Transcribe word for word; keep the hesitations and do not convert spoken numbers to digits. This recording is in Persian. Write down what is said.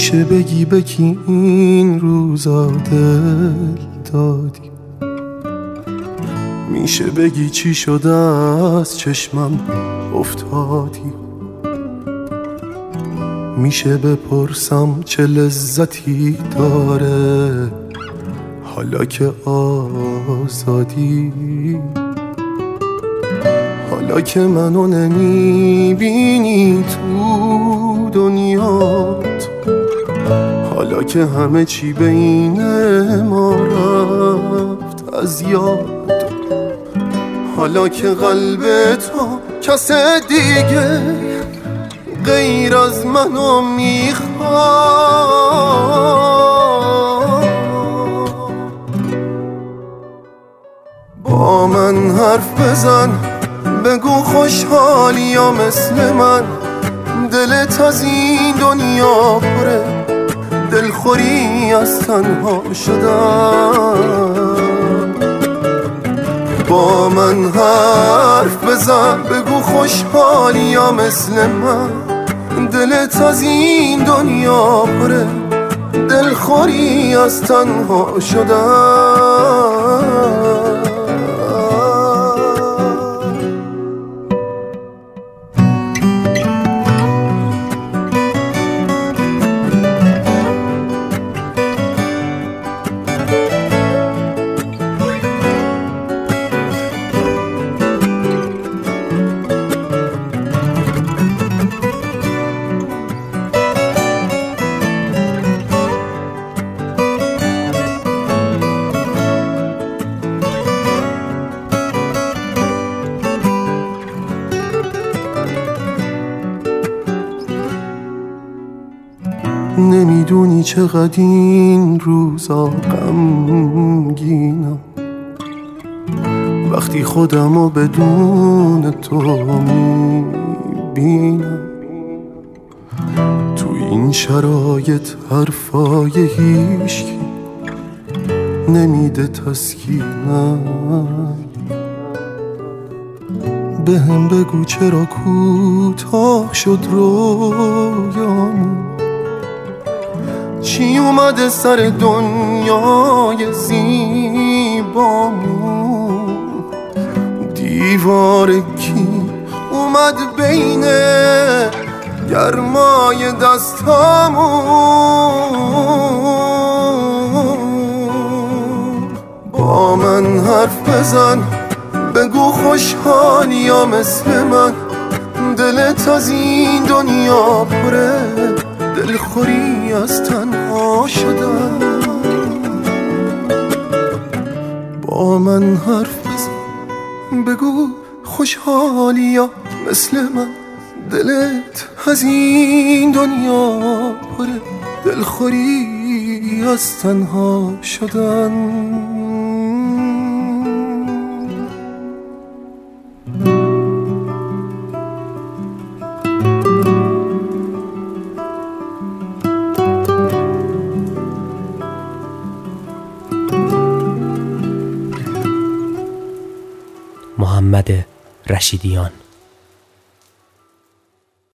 میشه بگی به کی این روزا دل دادی؟ میشه بگی چی شده از چشمم افتادی؟ میشه بپرسم چه لذتی داره حالا که آزادی؟ حالا که منو نمیبینی تو دنیات، حالا که همه چی بین ما رفت از یاد، حالا که قلب تو کس دیگه غیر از منو میخواد، با من حرف بزن، بگو خوشحالی یا مثل من دلت از این دنیا پره، دلخوری از تنها شدن. با من حرف بزن، بگو خوشحالی یا مثل من دلت از این دنیا پره، دلخوری از تنها شدن. نمیدونی چقدر این روزا غمگینم، وقتی خودمو بدون تو میبینم. تو این شرایط حرفای هیچکی نمیده تسکینم. بهم بگو چرا کوتاه شد رویامون، چی اومده سر دنیای زیبامون، دیوار کی اومد بین گرمای دستامون. با من حرف بزن، بگو خوشحالی یا مثل من دلت از این دنیا پره، دلخوری از تنها شدن. با من حرف بزن، بگو خوشحالی یا مثل من دلت از این دنیا پره، دلخوری از تنها شدن. محمد رشیدیان.